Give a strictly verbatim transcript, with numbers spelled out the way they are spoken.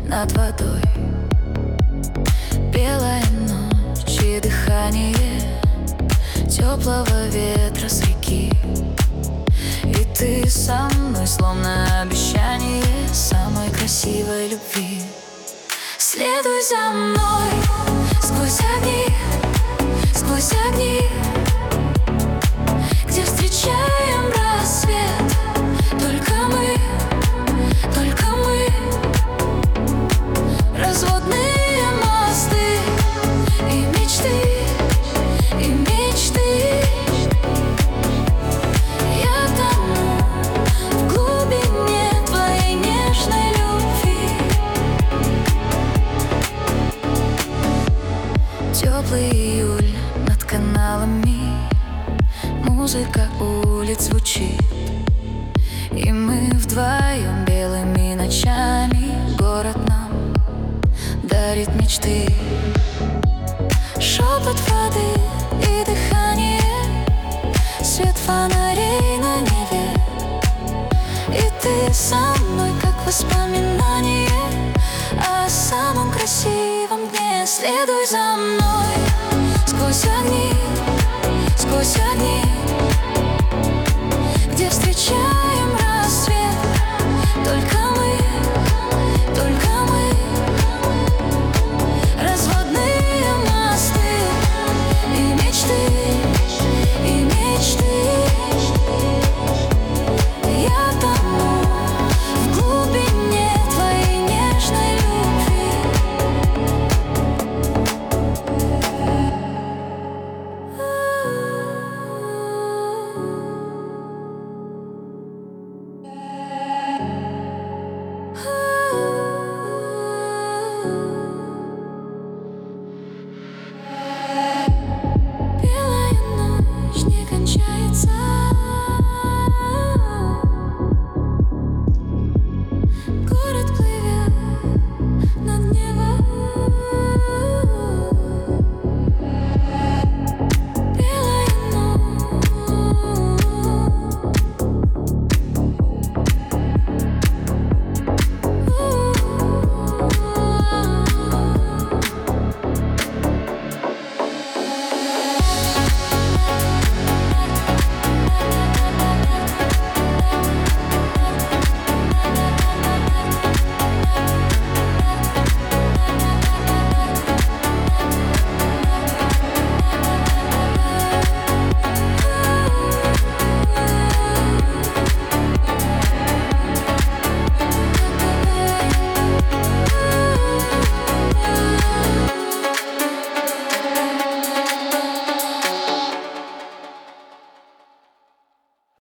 над водой. Белая ночь и дыхание теплого ветра с реки. И ты со мной, словно обещание самой красивой любви. Следуй за мной сквозь огни, сквозь огни, где встречаем рассвет. Только мы, только мы, разводные мосты и мечты, и мечты. Я тону в глубине твоей нежной любви. Теплый июль над каналами, музыка улиц звучит, и мы вдвоем белыми ночами город нам дарит мечты. Шепот воды и дыхание, свет фонарей на небе. И ты со мной, как воспоминание о самом красивом дне. Следуй за мной